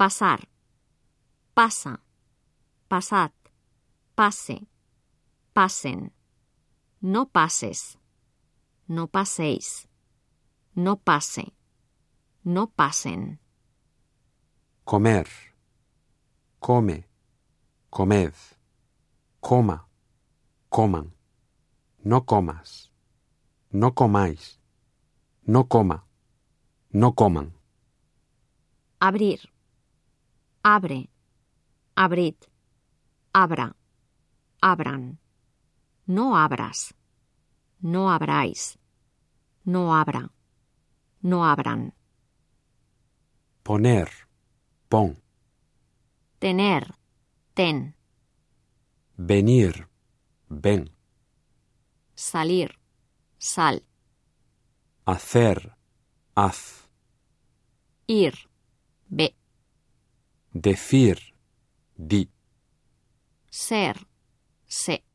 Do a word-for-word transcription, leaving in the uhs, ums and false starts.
Pasar. Pasa. Pasad. Pase. Pasen. No pases. No paséis. No pase. No pasen. Comer. Come. Comed. Coma. Coman. No comas. No comáis. No coma. No coman. Abrir. Abre. Abrid. Abra. Abran. No abras. No abráis. No abra. No abran. Poner. Pon. Tener. Ten. Venir. Ven. Salir. Sal. Hacer. Haz. Ir. Ve. Decir. Di. Ser. Sé.